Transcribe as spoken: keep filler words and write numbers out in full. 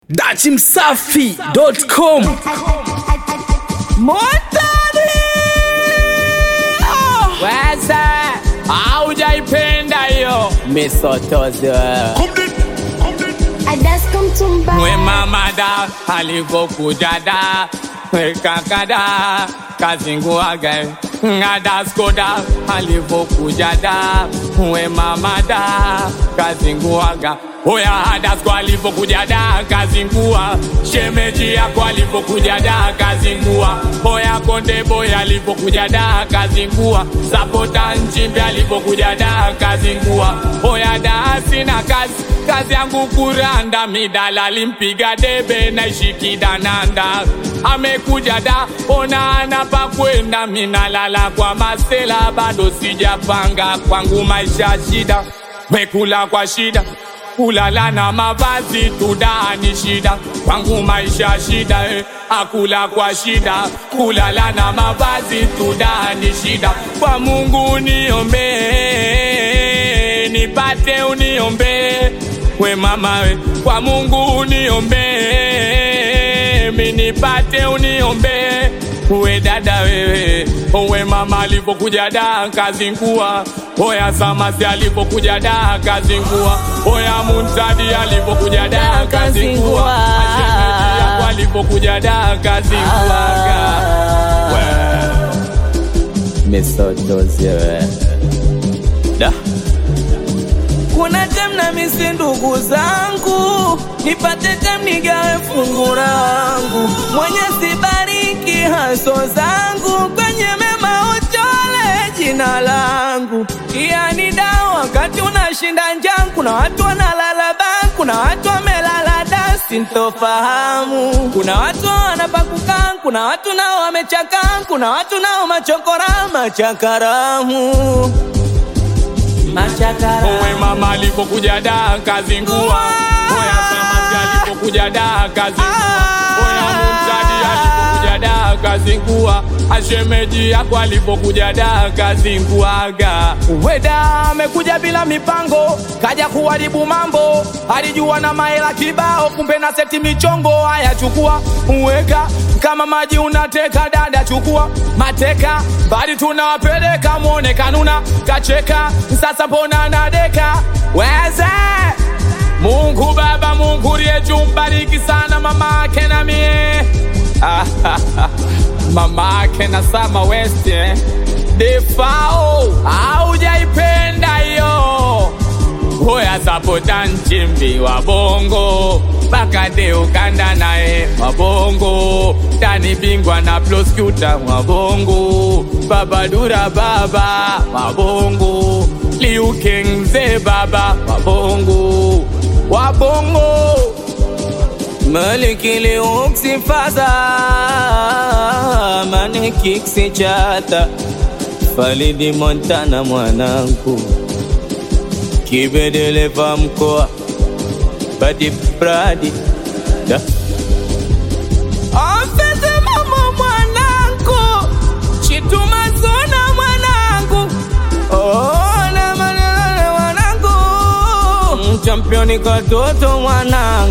Dachi Msafi dot com. Motari Weza haujaipenda hiyo misotozi we mama da alivyokuja da we kaka da kazinguaga ngada skoda alivyokuja da we mama da kazinguaga oya hadasko alivyokuja da kazingua shemeji yako alivyokuja da kazingua oya konde boy alivyokuja da kazingua sapota nchimbe alivyokuja da kazingua oya da sina kazi kazi yangu kuranda midala limpiga debe na ishikida nanda amekuja da ona anapa kwenda minalala kwa masela bado sijapanga kwangu maisha shida mekula kwa shida kulala na mavazi tudani shida kwangu maisha shida eh. Akula kwa shida kulala na mavazi tudani shida kwa Mungu niombe nipate uniombe we mama we kwa Mungu uniombe mimi nipate uniombe we dada wewe we mama alipokuja da kazingua oya samasi alipokuja da kazingua oya muntadi alipokuja da kazingua ashemeji yako alipokuja da kazingua misotozi we da kuna tem na misi ndugu zangu nipate tem nigawe fungu langu mwenye sibariki haso zangu kwenye mema uchole jina langu yani dawa wakati unashinda njaa kuna watu wanalala baa kuna watu wamelala da sintofahamu kuna watu wanapakukaa kuna watu nao wamechaka kuna watu nao machokora machakaramu machakara owe mama alipokuja da kazingua oya samasi alipokuja da kazingua oya muntadi alipokuja da kazingua ashemeji yako alipokuja da kazinguaga weda amekuja bila mipango kaja kuharibu mambo alijua na maela kibao kumbe na seti michongo haya chukua uweka kama maji unateka dada chukua mateka bali tunawapeleka muone kanuna kacheka sasa mbona nadeka weze Mungu baba Mungu rieju mbariki sana mama ake na mie mama ake na Sama West eh? Defao haujaipenda yo oya sapota nchimbi wa bongo bakade ukanda nae wa bongo tani bingwa na prosecutor wa bongo babadura baba wa bongo Liu King mzee baba wa bongo wa bongo Maliki Liu ksifaza maniki ksichata Falidi Montana mwanangu Kibedele va mkoa Badi Bradi da Afete mama mwanangu Chituma zona mwanangu Oh na manelele mwanangu Championi katoto mwanangu